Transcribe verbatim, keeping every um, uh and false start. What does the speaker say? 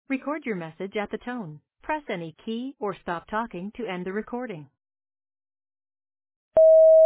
Record your message at the tone. Press any key or stop talking to end the recording.